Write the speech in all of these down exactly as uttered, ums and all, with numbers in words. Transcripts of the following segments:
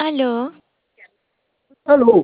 Aló, Aló,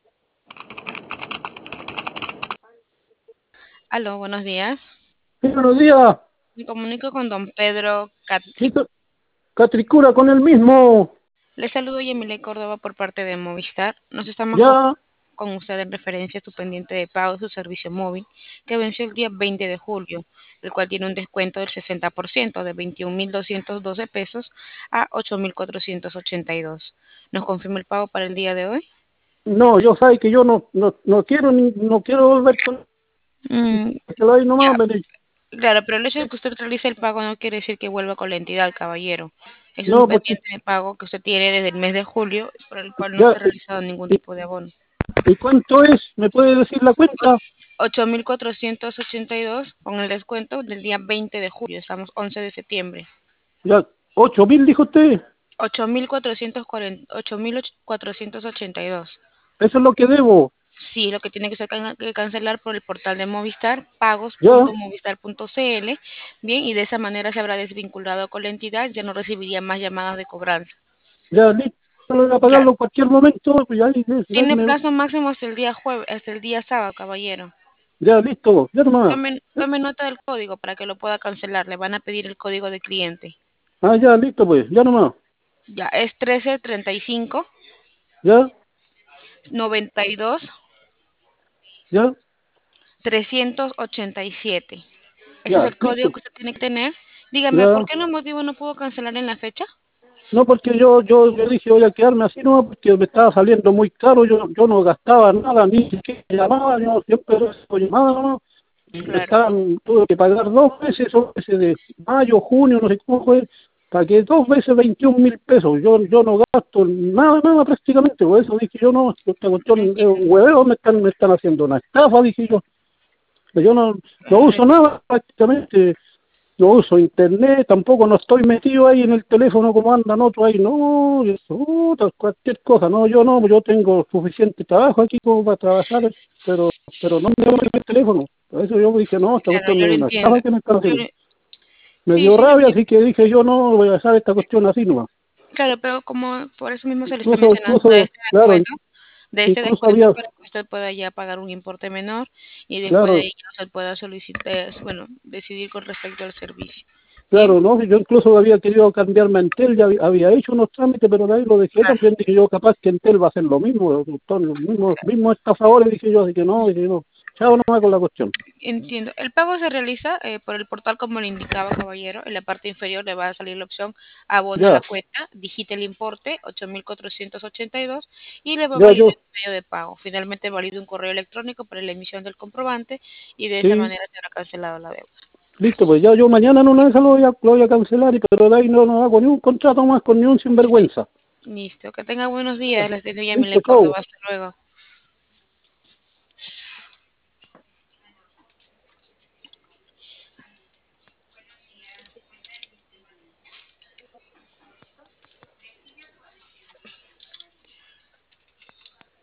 Aló, buenos días. sí, buenos días. Me comunico con don Pedro Sí, Catri. Ca- Catricura con el mismo. Le saludo Yamile Córdoba por parte de Movistar. Nos estamos comunicando Ya, con usted en referencia a su pendiente de pago de su servicio móvil que venció el día veinte de julio, el cual tiene un descuento del sesenta por ciento de veintiún mil doscientos doce pesos a ocho mil cuatrocientos ochenta y dos. ¿Nos confirma el pago para el día de hoy? no, yo sé que yo no, no, no quiero ni, no quiero volver con Mm, que lo hay nomás, ya, me di- claro, pero el hecho de que usted realice el pago no quiere decir que vuelva con la entidad, caballero. Es un No, porque, pendiente de pago que usted tiene desde el mes de julio, por el cual no se ya, ha realizado ningún ¿y, tipo de abono. y cuánto es? ¿Me puede decir la cuenta? ocho mil cuatrocientos ochenta y dos con el descuento del día veinte de julio, estamos once de septiembre. Ya, ocho mil dijo usted. ocho mil cuatrocientos cuarenta, ocho mil cuatrocientos ochenta y dos. Eso es lo que debo. Sí, lo que tiene que ser can- que cancelar por el portal de Movistar, pagos Ya, punto movistar punto cl. Bien, y de esa manera se habrá desvinculado con la entidad, ya no recibiría más llamadas de cobranza. ya, listo. Lo voy a Claro. pagarlo en cualquier momento. Pues ya, ya, ya, Tiene me- plazo máximo hasta el día jueves, hasta el día sábado, caballero. ya, listo. Ya nomás. Tome, tome nota del código para que lo pueda cancelar. Le van a pedir el código de cliente. Ah, ya, listo pues. Ya nomás. Ya, es trece treinta y cinco Ya, noventa y dos ya, trescientos ochenta y siete. Ese es ya, el código listo. que usted tiene que tener. Dígame, ¿por Ya. qué no motivo no pudo cancelar en la fecha? No, porque yo, yo, yo dije voy a quedarme así, no, porque me estaba saliendo muy caro, yo, yo no gastaba nada, ni siquiera llamaba, yo siempre recibo llamadas, ¿no? Y me Claro, estaban, tuve que pagar dos veces, dos veces de mayo, junio, no sé cómo fue, pagué dos veces veintiún mil pesos, yo, yo no gasto nada, nada prácticamente, por eso dije yo no, esta cuestión es un entiendo. hueveo, me están, me están haciendo una estafa, dije yo, yo no, no uso nada prácticamente, no uso internet, tampoco no estoy metido ahí en el teléfono como andan otros ahí, no, y eso, puta, cualquier cosa, no, yo no, yo tengo suficiente trabajo aquí como para trabajar, pero pero no me voy el teléfono, por eso yo dije, no, esta Claro, cuestión yo lo es una entiendo. estafa que me están Yo haciendo. lo- Me Sí, dio sí, lo rabia, entiendo. así que dije yo no voy a dejar esta cuestión así nomás. Claro, pero como por eso mismo se le está Incluso, mencionando de incluso, este claro, descuento, de este incluso descuento había, para que usted pueda ya pagar un importe menor y después de claro, ahí usted pueda solicitar, bueno, decidir con respecto al servicio. Bien, claro, no, yo incluso había querido cambiarme a Entel, ya había, había hecho unos trámites, pero de ahí lo dejé claro. también, dije yo, capaz que Entel va a hacer lo mismo, son los mismos, mismos estafadores, dije yo, así que no, dije no, chao nomás con la cuestión. Entiendo. El pago se realiza eh, por el portal como le indicaba, caballero. En la parte inferior le va a salir la opción abona la Ya, cuenta, digite el importe, ocho mil cuatrocientos ochenta y dos, y le va a ya validar yo, el medio de pago. Finalmente valida un correo electrónico para la emisión del comprobante y de esa sí, manera se habrá cancelado la deuda. listo, pues ya yo mañana no vez lo voy a, lo voy a cancelar, y- pero de ahí no, no hago ni un contrato más con ni un sinvergüenza. Listo. Que tenga buenos días. Les tengo ya Listo, Mile chao. Córdoba. Hasta luego.